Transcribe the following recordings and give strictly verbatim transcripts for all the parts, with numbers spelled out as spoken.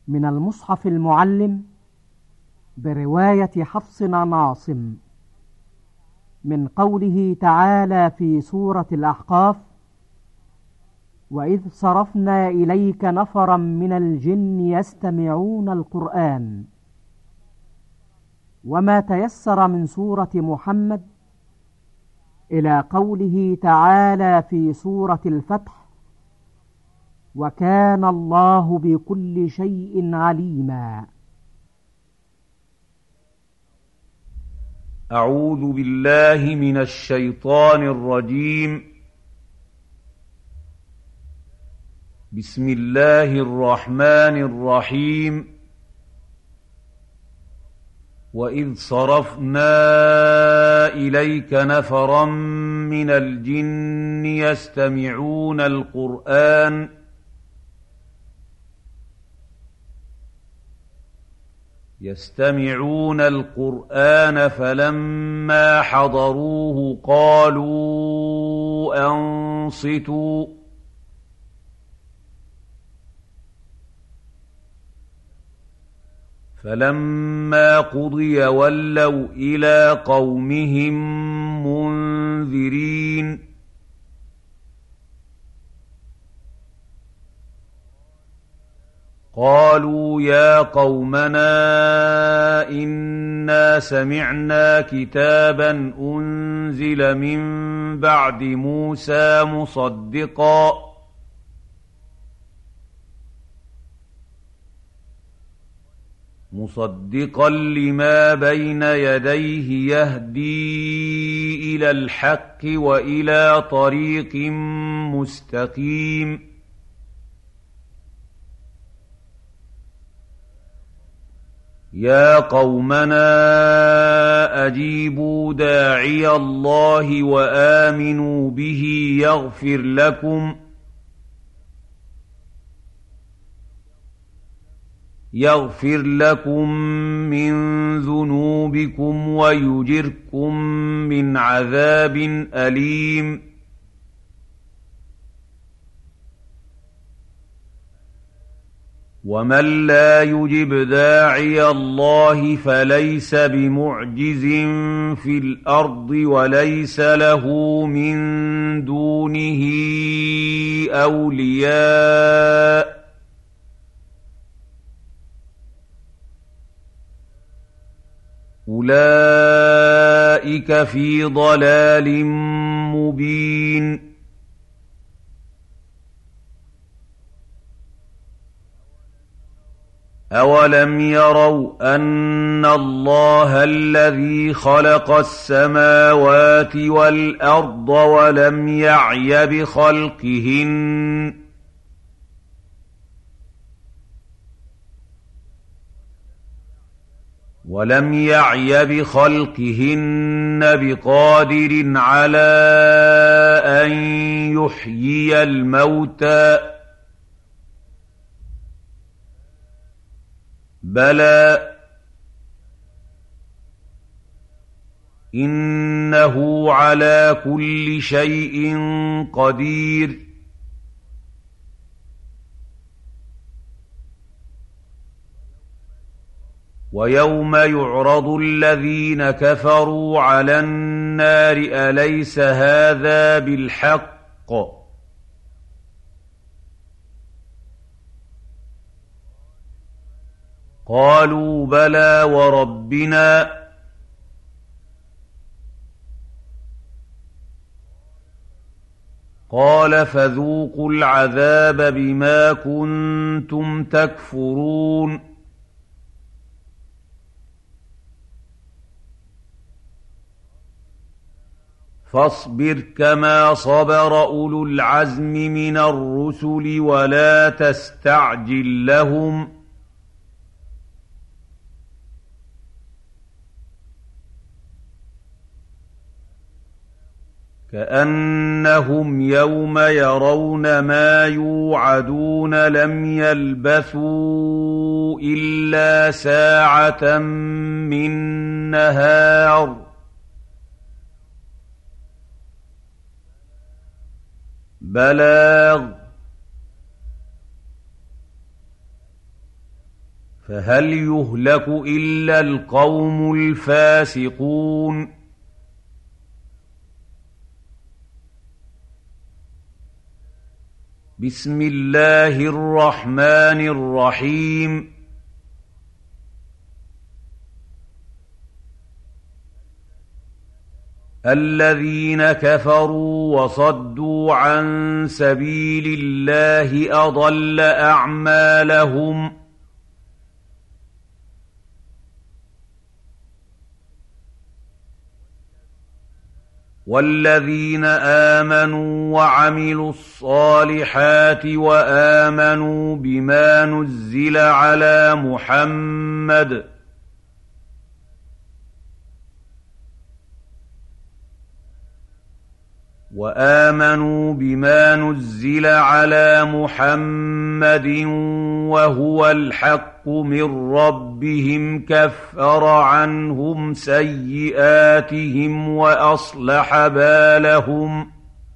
من المصحف المعلم برواية حفص عن عاصم من قوله تعالى في سورة الأحقاف: وإذ صرفنا إليك نفرا من الجن يستمعون القرآن. وما تيسر من سورة محمد إلى قوله تعالى في سورة الفتح: وكان الله بكل شيء عليما. أعوذ بالله من الشيطان الرجيم. بسم الله الرحمن الرحيم. وإذ صرفنا إليك نفرا من الجن يستمعون القرآن يستمعون القرآن فلما حضروه قالوا أنصتوا فلما قضي ولوا إلى قومهم منذرين. قالوا يا قومنا إنا سمعنا كتابا أنزل من بعد موسى مصدقا مصدقا لما بين يديه يهدي إلى الحق وإلى طريق مستقيم. يا قومنا أجيبوا داعي الله وآمنوا به يغفر لكم يغفر لكم من ذنوبكم ويجركم من عذاب أليم. ومن لا يجب داعي الله فليس بمعجز في الأرض وليس له من دونه أولياء أولئك في ضلال مبين. أولم يروا أن الله الذي خلق السماوات والأرض ولم يعي بخلقهن ولم يعي بخلقهن بقادر على أن يحيي الموتى بلى إنه على كل شيء قدير. ويوم يعرض الذين كفروا على النار أليس هذا بالحق قالوا بلى وربنا قال فذوقوا العذاب بما كنتم تكفرون. فاصبر كما صبر أولو العزم من الرسل ولا تستعجل لهم كأنهم يوم يرون ما يوعدون لم يلبثوا إلا ساعة من نهار بلاغ فهل يهلك إلا القوم الفاسقون بسم الله الرحمن الرحيم الذين كفروا وصدوا عن سبيل الله أضل أعمالهم والذين آمنوا وعملوا الصالحات وآمنوا بما نزل على محمد وآمنوا بما نزل على محمد وهو الحق من ربهم كفر عنهم سيئاتهم وأصلح بالهم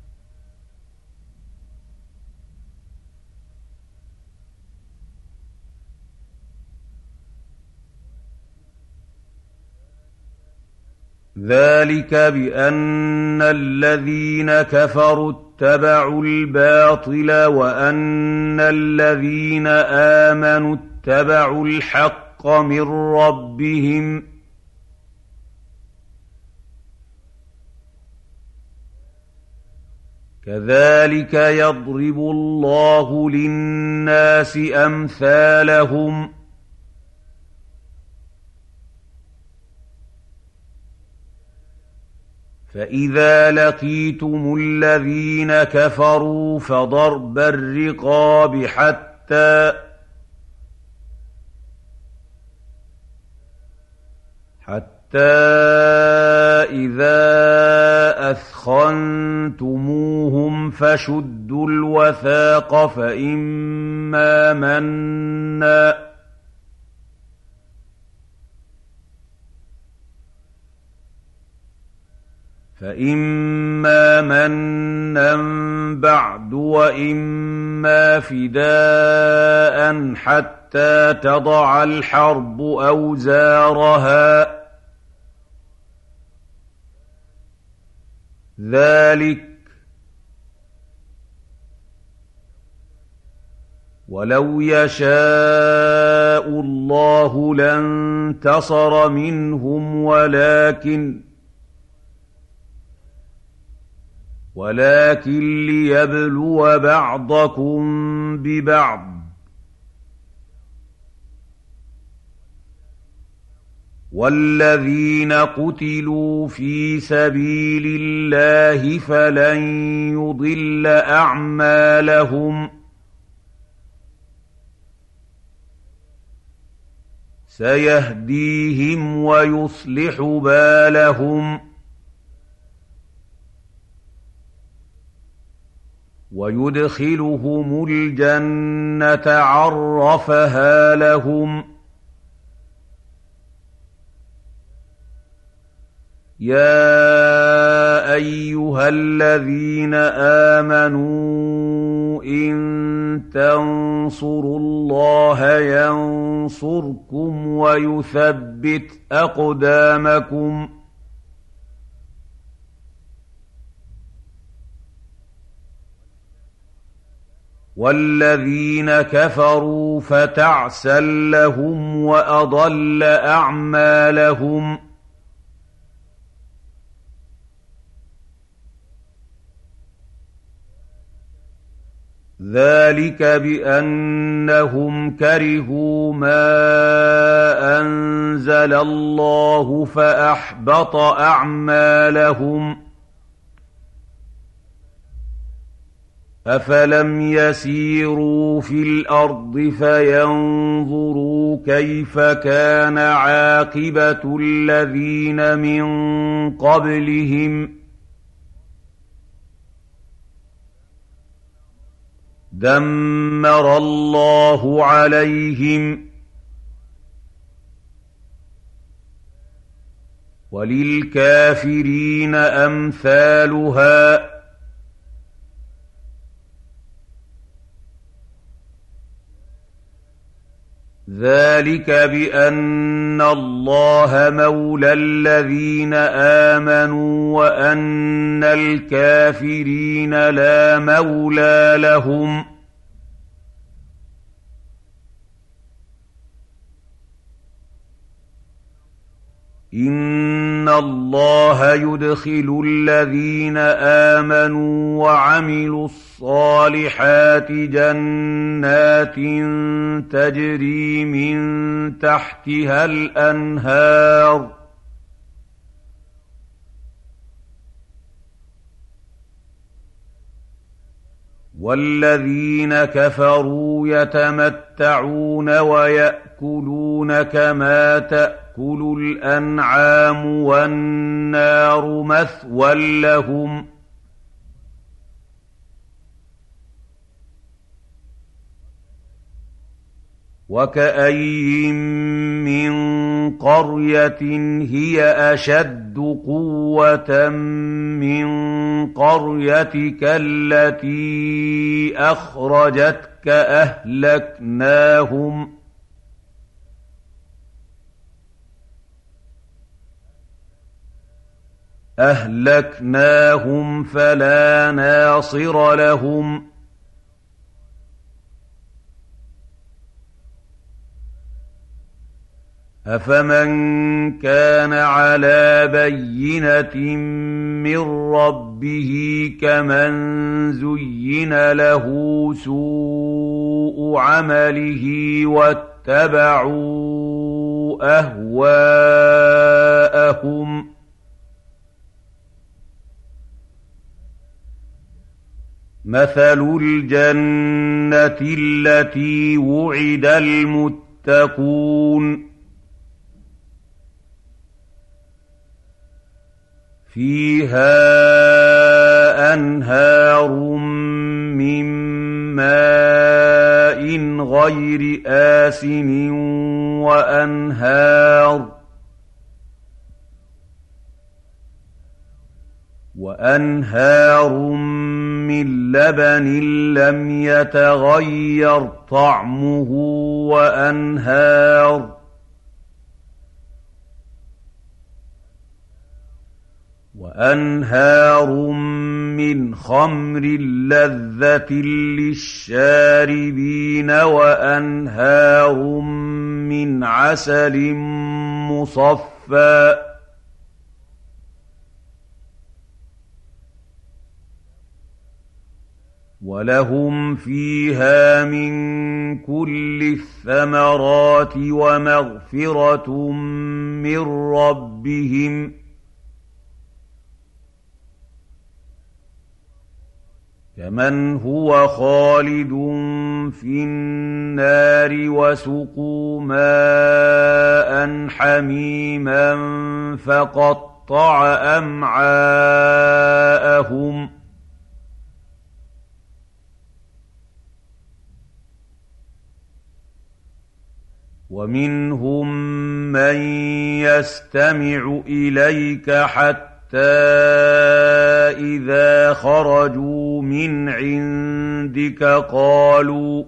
ذلك بأن الذين كفروا اتبعوا الباطل وأن الذين آمنوا اتبعوا الحق من ربهم كذلك يضرب الله للناس أمثالهم فإذا لقيتم الذين كفروا فضرب الرقاب حتى حتى إذا أثخنتموهم فشدوا الوثاق فإما منا فإما منا بعد وإما فداء حتى تضع الحرب أوزارها ذلك ولو يشاء الله لانتصر منهم ولكن ولكن ليبلو بعضكم ببعض والذين قتلوا في سبيل الله فلن يضل أعمالهم سيهديهم ويصلح بالهم ويدخلهم الجنة عرفها لهم يا أيها الذين آمنوا إن تنصروا الله ينصركم ويثبت أقدامكم والذين كفروا فتعسا لهم وأضل أعمالهم ذلك بأنهم كرهوا ما أنزل الله فأحبط أعمالهم أفلم يسيروا في الأرض فينظروا كيف كان عاقبة الذين من قبلهم دمر الله عليهم وللكافرين أمثالها ذلك بأن الله مولى الذين آمنوا وأن الكافرين لا مولى لهم إن الله يدخل الذين آمنوا وعملوا الصالحات جنات تجري من تحتها الأنهار والذين كفروا يتمتعون ويأكلون كما تأكل الأنعام والنار مثوى لهم وكأين من قرية هي أشد قوة من قريتك التي أخرجتك أهلكناهم أهلكناهم فلا ناصر لهم أفمن كان على بينة من ربه كمن زين له سوء عمله واتبعوا أهواءهم مثل الجنة التي وعد المتقون فيها أنهار من ماء غير آسن وأنهار وأنهار من لبن لم يتغير طعمه وأنهار وأنهار من خمر لذة للشاربين وأنهار من عسل مصفى ولهم فيها من كل الثمرات ومغفرة من ربهم كمن هو خالد في النار وسقوا ماء حميما فقطع أمعاءهم ومنهم من يستمع إليك حتى إذا خرجوا من عندك قالوا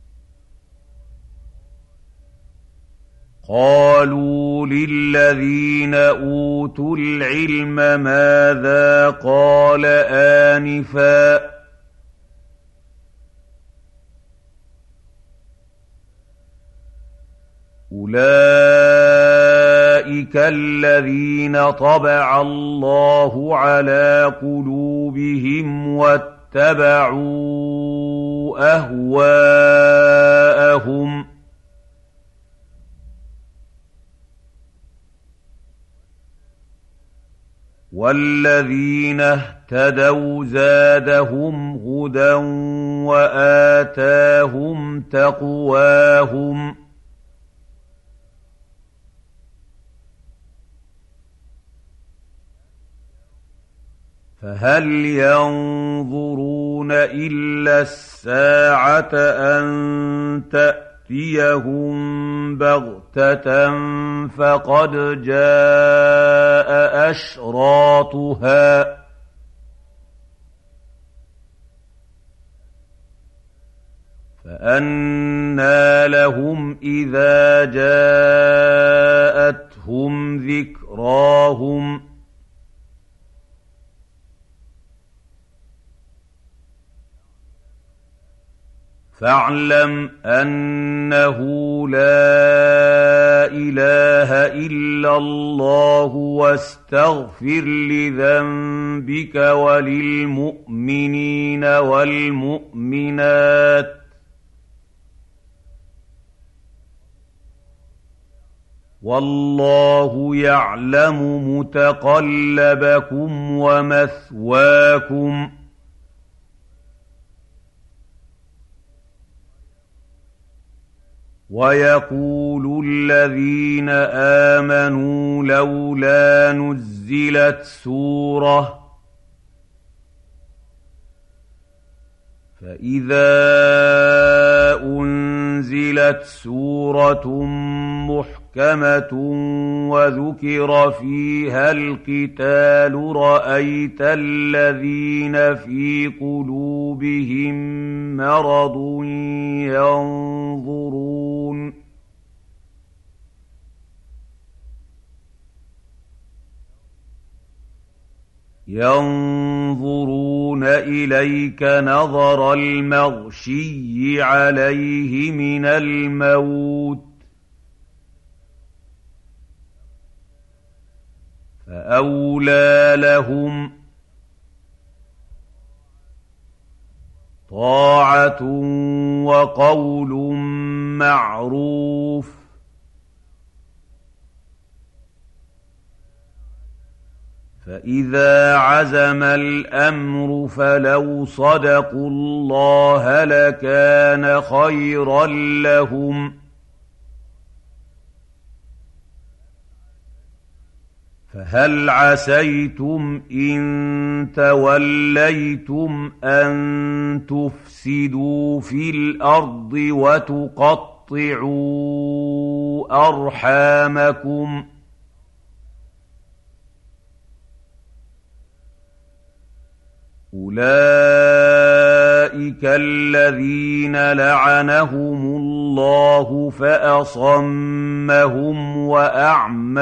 قالوا للذين أوتوا العلم ماذا قال آنفا أولئك الذين طبع الله على قلوبهم واتبعوا أهواءهم والذين اهتدوا زادهم هدى وآتاهم تقواهم فهل ينظرون إلا الساعة أن تأتيهم بغتة فقد جاء أشراطها فأنى لهم إذا جاءتهم ذكراهم فاعلم أنه لا إله إلا الله واستغفر لذنبك وللمؤمنين والمؤمنات والله يعلم متقلبكم ومثواكم ويقول الذين آمنوا لولا نزلت سورة فإذا أنزلت سورة محكمة وذكر فيها القتال رأيت الذين في قلوبهم مرض ينظرون ينظرون إليك نظر المغشي عليه من الموت فأولى لهم طاعة وقول معروف فإذا عزم الأمر فلو صدقوا الله لكان خيرا لهم فهل عسيتم إن توليتم أن تفسدوا في الأرض وتقطعوا أرحامكم أولئك الذين لعنهم الله فأصمهم وأعمى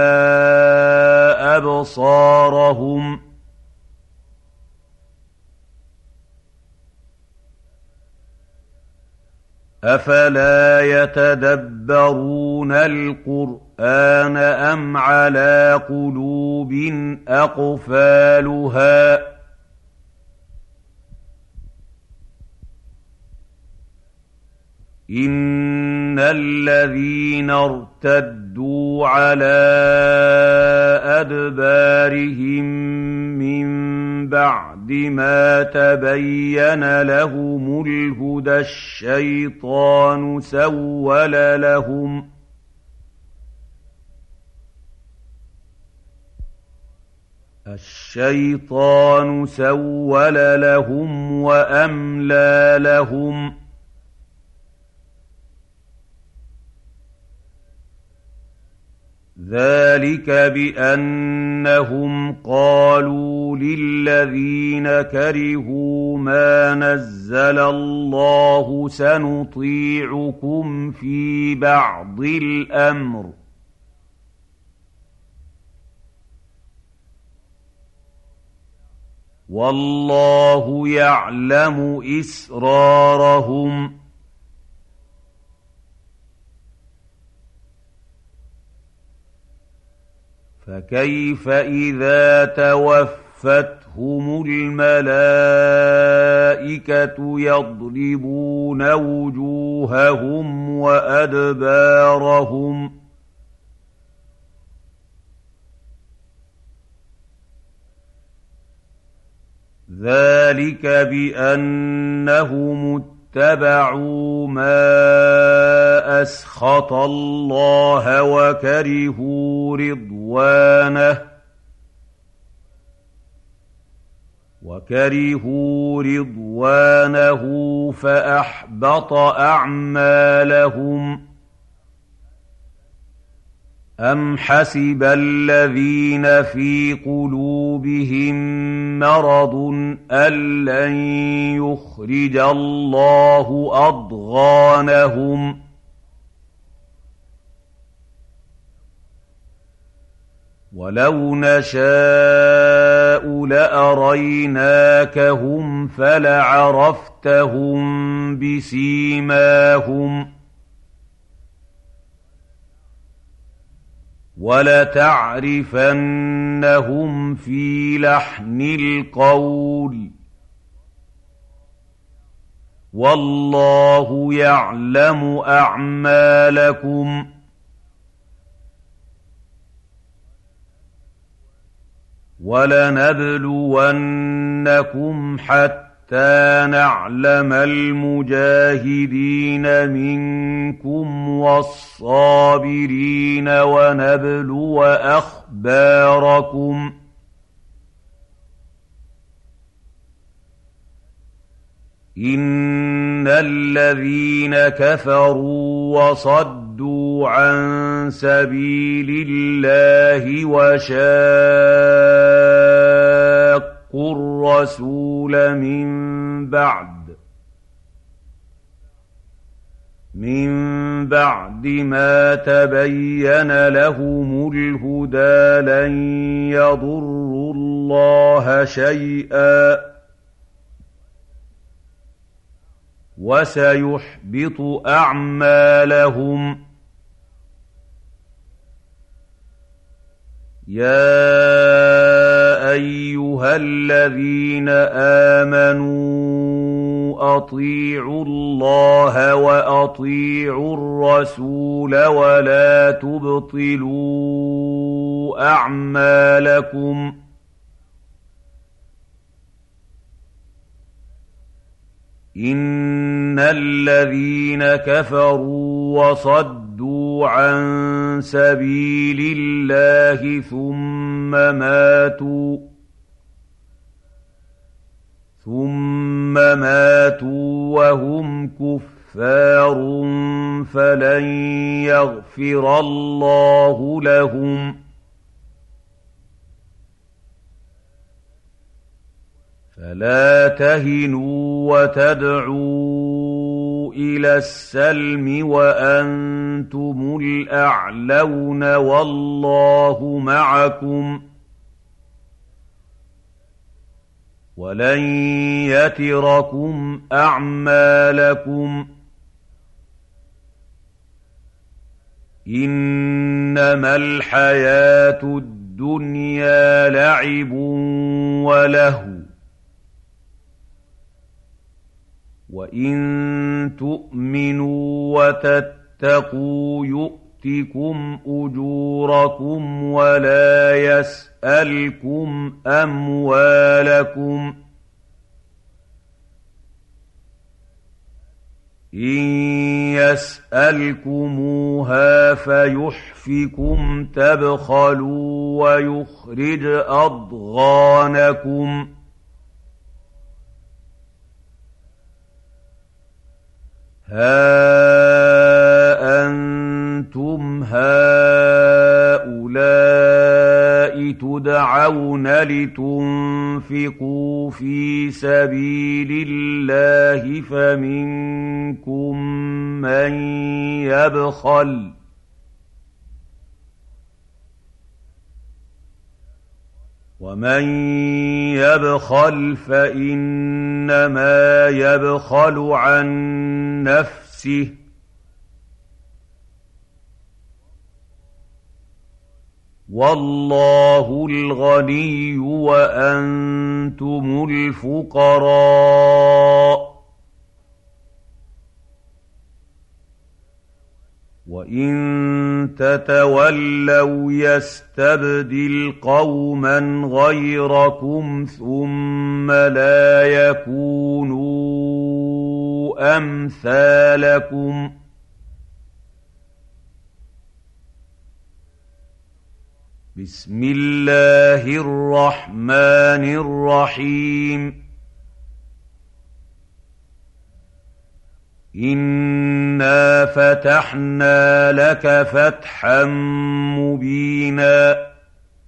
أبصارهم أفلا يتدبرون القرآن أم على قلوب أقفالها إن الذين ارتدوا على أدبارهم من بعد ما تبين لهم الهدى الشيطان سول لهم الشيطان سول لهم وأملى لهم ذلك بأنهم قالوا للذين كرهوا ما نزل الله سنطيعكم في بعض الأمر والله يعلم إسرارهم فكيف إذا توفتهم الملائكة يضربون وجوههم وأدبارهم ذلك بأنهم اتبعوا ما أسخط الله وكرهوا رضوانه وكرهوا رضوانه فأحبط أعمالهم أَمْ حَسِبَ الَّذِينَ فِي قُلُوبِهِم مَّرَضٌ أَن لَّن يُخْرِجَ اللَّهُ أَضْغَانَهُمْ وَلَوْ نَشَاءُ لَأَرَيْنَاكَهُمْ فَلَعَرَفْتَهُم بِسِيمَاهُمْ وَلَتَعْرِفَنَّهُمْ فِي لَحْنِ الْقَوْلِ وَاللَّهُ يَعْلَمُ أَعْمَالَكُمْ وَلَنَبْلُوَنَّكُمْ حَتَّىٰ نَعْلَمَ الْمُجَاهِدِينَ مِنكُمْ وَالصَّابِرِينَ وَنَبْلُوَ أَخْبَارَكُمْ إِنَّ الَّذِينَ كَفَرُوا وَصَدُّوا عَن سَبِيلِ اللَّهِ وَشَاقُّوا الرَّسُولَ مِن بَعْدِ مِن بَعْدِ مَا تَبَيَّنَ لَهُمُ الْهُدَىٰ لَن يَضُرُّوا اللَّهَ شَيْئًا وَسَيُحْبِطُ أَعْمَالَهُمْ يَا أَيُّهَا الَّذِينَ آمَنُوا أَطِيعُوا اللَّهَ وَأَطِيعُوا الرَّسُولَ وَلَا تُبْطِلُوا أَعْمَالَكُمْ إِنَّ الَّذِينَ كَفَرُوا وَصَدُّوا عَن سَبِيلِ اللَّهِ ثُمَّ مَاتُوا ثُمَّ مَاتُوا وَهُمْ كُفَّارٌ فَلَن يَغْفِرَ اللَّهُ لَهُمْ فَلَا تَهِنُوا وَتَدْعُوا إِلَى السَّلْمِ وَأَنتُمُ الْأَعْلَوْنَ وَاللَّهُ مَعَكُمْ وَلَن يَتِرَكُمْ أَعْمَالَكُمْ إِنَّمَا الْحَيَاةُ الدُّنْيَا لَعِبٌ وَلَهْوٌ وَإِن تُؤْمِنُوا وَتَتَّقُوا يُؤْتِكُمْ أُجُورَكُمْ وَلَا يَسْأَلْكُمْ أَمْوَالَكُمْ إِن يَسْأَلْكُمُوهَا فَيُحْفِكُمْ تَبْخَلُوا وَيُخْرِجْ أَضْغَانَكُمْ هَا أَنتُمْ هَٰؤُلَاءِ تُدْعَوْنَ لِتُنفِقُوا فِي سَبِيلِ اللَّهِ فَمِنكُم مَّن يَبْخَلُ وَمَن يَبْخَلْ فَإِنَّمَا يَبْخَلُ عَن نَّفْسِهِ وَاللَّهُ الْغَنِيُّ وَأَنتُمُ الْفُقَرَاءُ وَإِن تَتَوَلَّوْا يَسْتَبْدِلْ قَوْمًا غَيْرَكُمْ ثُمَّ لَا يَكُونُوا أَمْثَالَكُمْ بسم الله الرحمن الرحيم إِنَّا فَتَحْنَا لَكَ فَتْحًا مُّبِينًا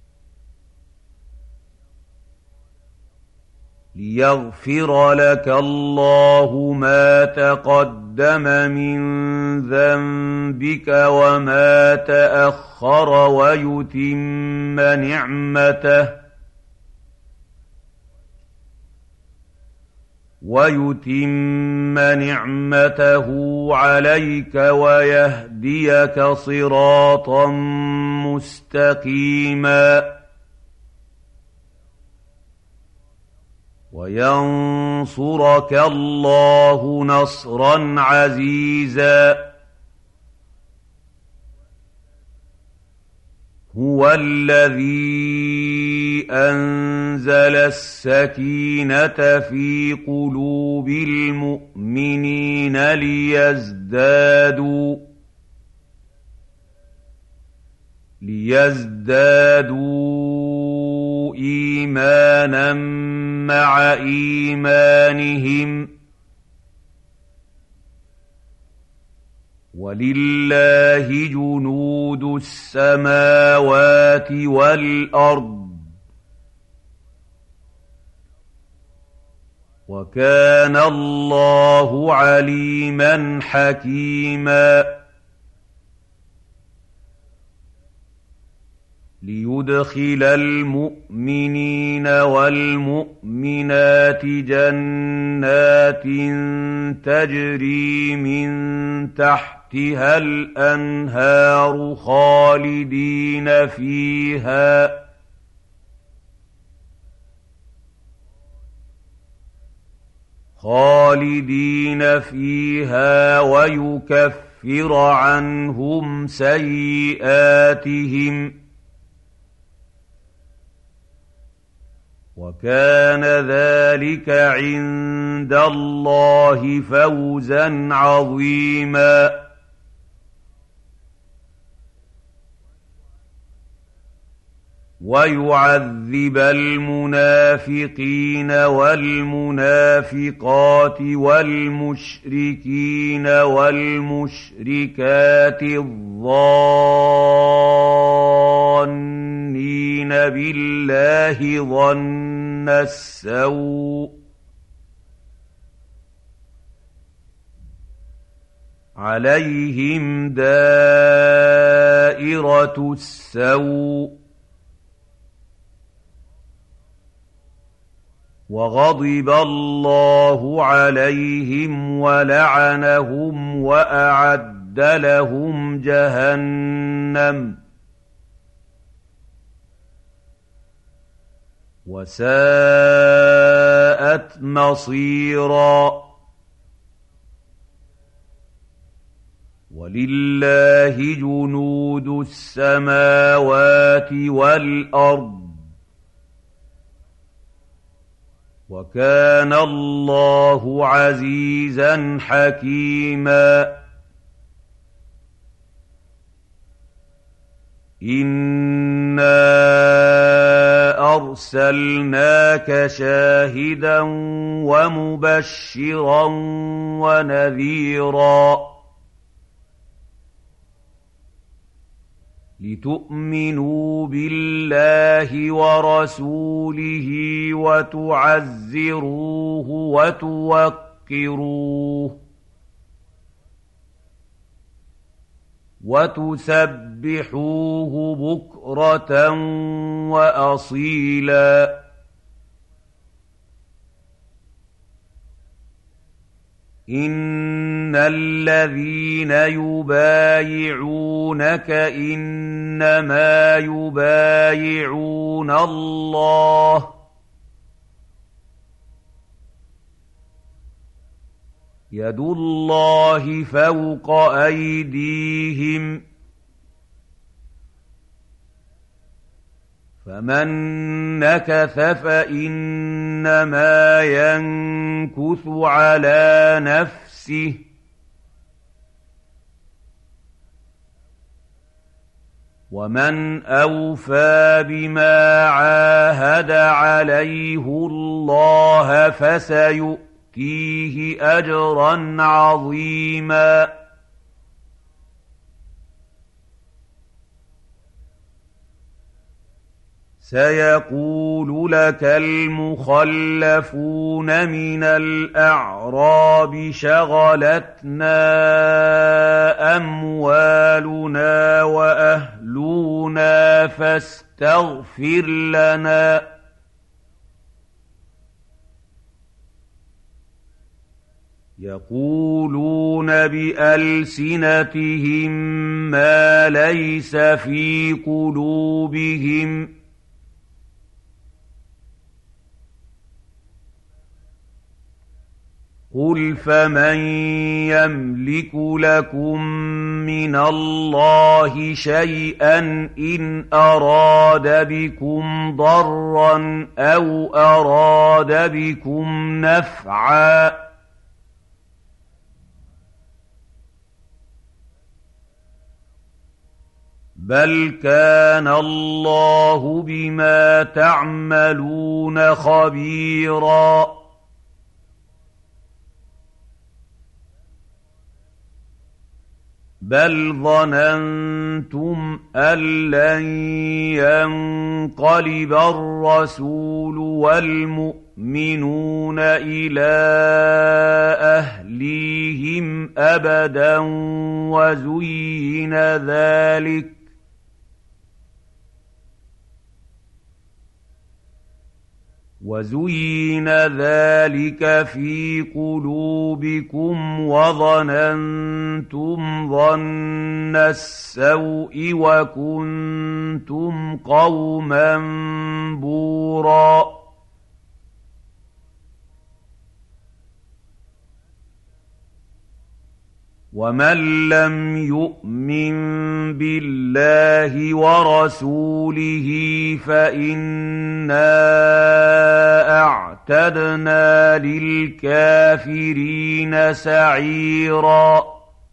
لِيَغْفِرَ لَكَ اللَّهُ مَا تَقَدَّمَ مِن ذَنبِكَ وَمَا تَأَخَّرَ وَيُتِمَّ نِعْمَتَهُ وَيُتِمَّ نِعْمَتَهُ عَلَيْكَ وَيَهْدِيَكَ صِرَاطًا مُّسْتَقِيمًا وَيَنصُرَكَ اللَّهُ نَصْرًا عَزِيزًا هُوَ الَّذِي أَنزَلَ السَّكِينَةَ فِي قُلُوبِ الْمُؤْمِنِينَ لِيَزْدَادُوا لِيَزْدَادُوا إِيمَانًا مَّعَ إِيمَانِهِمْ وَلِلَّهِ جُنُودُ السَّمَاوَاتِ وَالْأَرْضِ وَكَانَ اللَّهُ عَلِيمًا حَكِيمًا لِيُدْخِلَ الْمُؤْمِنِينَ وَالْمُؤْمِنَاتِ جَنَّاتٍ تَجْرِي مِن تَحْتِهَا الْأَنْهَارُ خَالِدِينَ فِيهَا خَالِدِينَ فِيهَا وَيُكَفِّرَ عَنْهُمْ سَيِّئَاتِهِمْ وَكَانَ ذَلِكَ عِندَ اللَّهِ فَوْزًا عَظِيمًا وَيُعَذِّبَ الْمُنَافِقِينَ وَالْمُنَافِقَاتِ وَالْمُشْرِكِينَ وَالْمُشْرِكَاتِ الظَّانِّينَ بِاللَّهِ ظَنَّ السَّوْءِ عَلَيْهِمْ دَائِرَةُ السَّوْءِ وَغَضِبَ اللَّهُ عَلَيْهِمْ وَلَعَنَهُمْ وَأَعَدَّ لَهُمْ جَهَنَّمَ وَسَاءَتْ مَصِيرًا وَلِلَّهِ جُنُودُ السَّمَاوَاتِ وَالْأَرْضِ وَكَانَ اللَّهُ عَزِيزًا حَكِيمًا إِنَّا أَرْسَلْنَاكَ شَاهِدًا وَمُبَشِّرًا وَنَذِيرًا لِتُؤْمِنُوا بِاللَّهِ وَرَسُولِهِ وَتُعَزِّرُوهُ وَتُوَقِّرُوهُ وَتُسَبِّحُوهُ بُكْرَةً وَأَصِيلًا إِنَّ الَّذِينَ يُبَايِعُونَكَ إِنَّمَا يُبَايِعُونَ اللَّهَ يَدُ اللَّهِ فَوْقَ أَيْدِيهِمْ فَمَن نَّكَثَ فَإِنَّمَا يَنكُثُ عَلَىٰ نَفْسِهِ وَمَنْ أَوْفَىٰ بِمَا عَاهَدَ عَلَيْهُ اللَّهَ فَسَيُؤْتِيهِ نُؤْتِيهِ أَجْرًا عَظِيمًا سيقول لك المخلفون من الأعراب شغلتنا أموالنا وأهلنا فاستغفر لنا يقولون بألسنتهم ما ليس في قلوبهم قل فمن يملك لكم من الله شيئا إن أراد بكم ضرا أو أراد بكم نفعا بل كان الله بما تعملون خبيرا بل ظننتم أن لن ينقلب الرسول والمؤمنون إلى أهليهم أبدا وزين ذلك وزين ذلك في قلوبكم وظننتم ظن السوء وكنتم قوما بوراً ومن لم يؤمن بالله ورسوله فإنا أعتدنا للكافرين سعيرا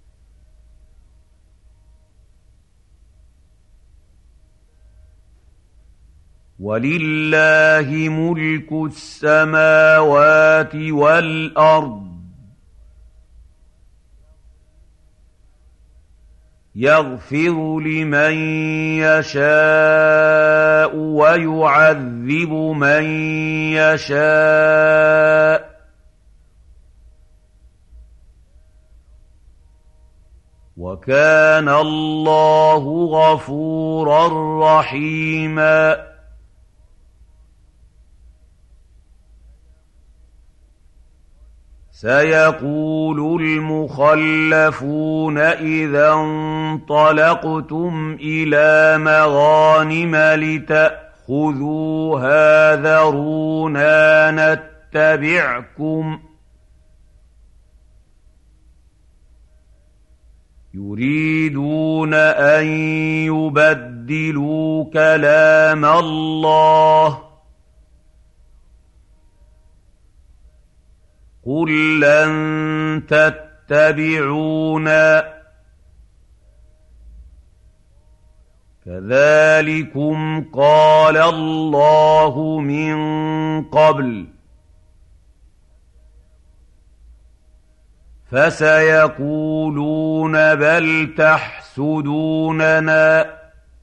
ولله ملك السماوات والأرض يغفر لمن يشاء ويعذب من يشاء وكان الله غفورا رحيما سيقول المخلفون إذا انطلقتم إلى مغانم لتأخذوها ذرونا نتبعكم يريدون أن يبدلوا كلام الله قل لن تتبعونا كذلكم قال الله من قبل فسيقولون بل تحسدوننا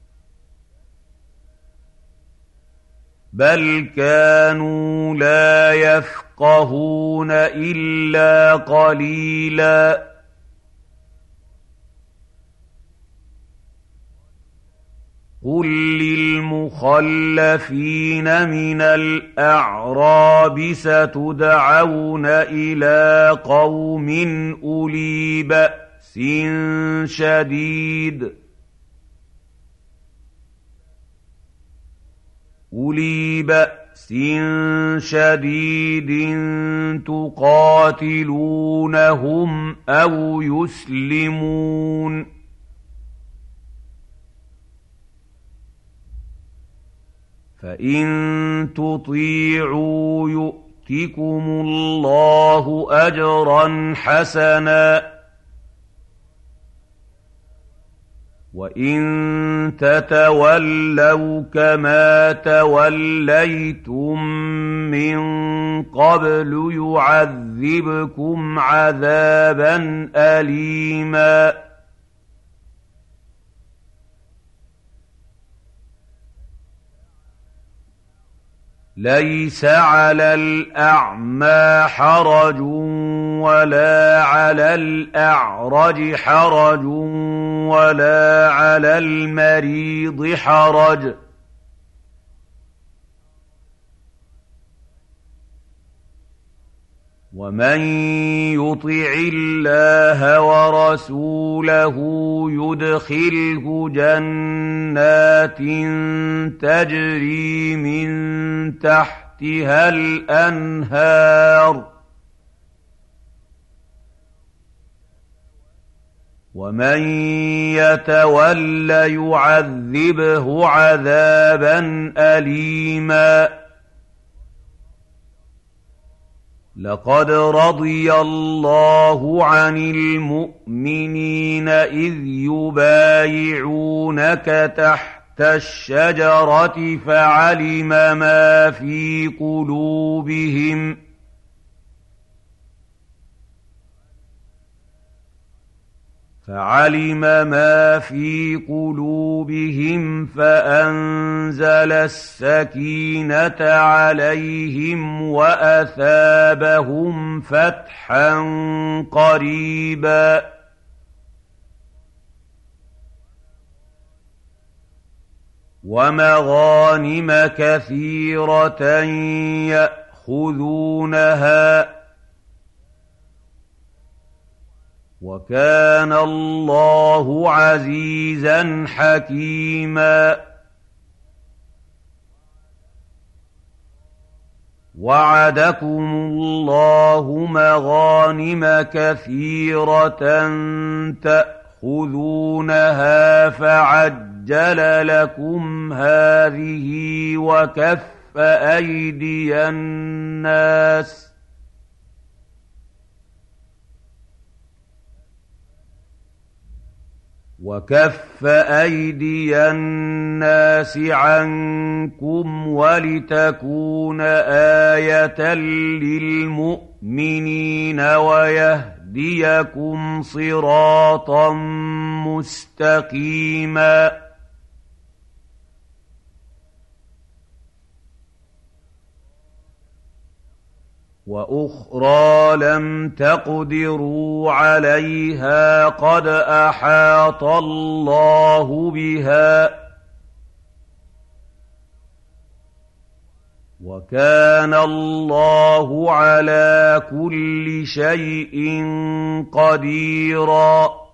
بل كانوا لا يفقهون إلا قليلا قل للمخلفين من الأعراب ستدعون إلى قوم أولي بأس شديد أولي بأس شديد تقاتلونهم أو يسلمون فإن تطيعوا يؤتكم الله أجرا حسنا وإن تتولوا كما توليتم من قبل يعذبكم عذابا أليما ليس على الأعمى حرج ولا على الأعرج حرج ولا على المريض حرج ومن يطع الله ورسوله يدخله جنات تجري من تحتها الأنهار ومن يتول يعذبه عذابا أليما لقد رضي الله عن المؤمنين إذ يبايعونك تحت الشجرة فعلم ما في قلوبهم فعلم ما في قلوبهم فأنزل السكينة عليهم وأثابهم فتحا قريبا ومغانم كثيرة يأخذونها وكان الله عزيزا حكيما وعدكم الله مغانم كثيرة تأخذونها فعجل لكم هذه وكف أيدي الناس وكف أيدي الناس عنكم ولتكون آية للمؤمنين ويهديكم صراطا مستقيما وأخرى لم تقدروا عليها قد أحاط الله بها وكان الله على كل شيء قديرا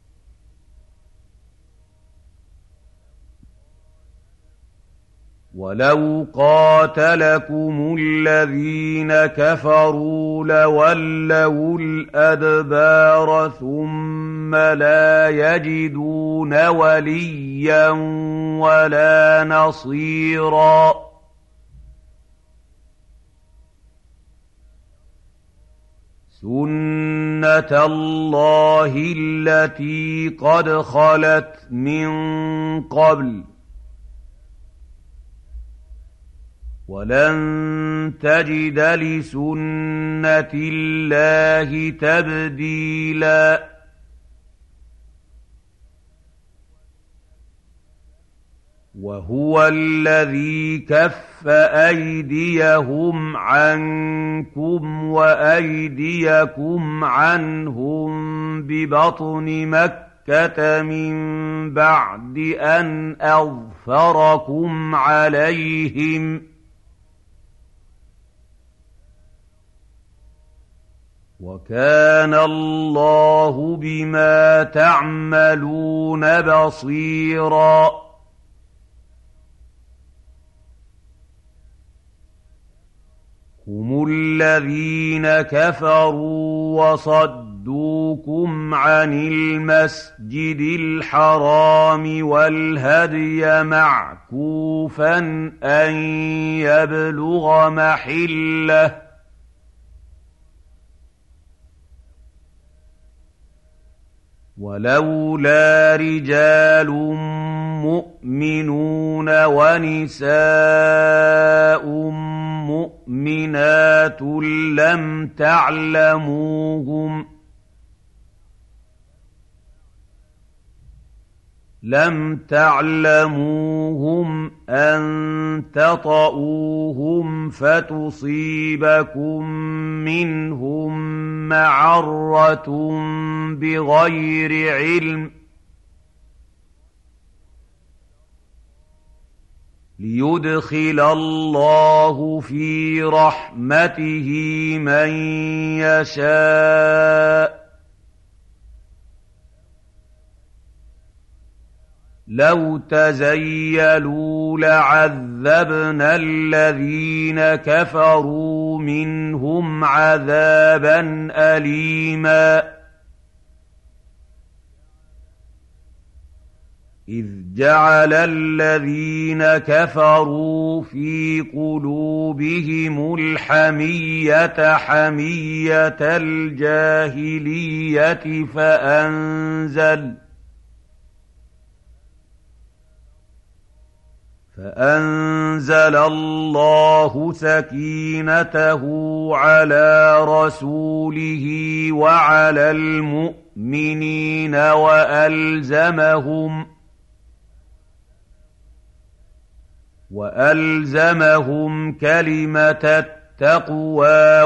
ولو قاتلكم الذين كفروا لولوا الأدبار ثم لا يجدون وليا ولا نصيرا سنة الله التي قد خلت من قبل ولن تجد لسنة الله تبديلا وهو الذي كف أيديهم عنكم وأيديكم عنهم ببطن مكة من بعد أن أظفركم عليهم وكان الله بما تعملون بصيرا هم الذين كفروا وصدوكم عن المسجد الحرام والهدي معكوفا أن يبلغ محله ولولا رجال مؤمنون ونساء مؤمنات لم تعلموهم لم تعلموهم أن تطؤوهم فتصيبكم منهم معرة بغير علم ليدخل الله في رحمته من يشاء لو تزيلوا لعذبنا الذين كفروا منهم عذابا أليما إذ جعل الذين كفروا في قلوبهم الحمية حمية الجاهلية فأنزل فأنزل الله سكينته على رسوله وعلى المؤمنين وألزمهم وألزمهم كلمة التقوى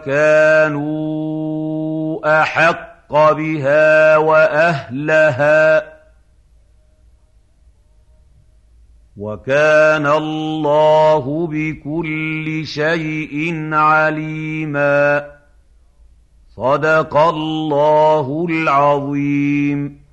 وكانوا أحق بها وأهلها وكان الله بكل شيء عليما صدق الله العظيم.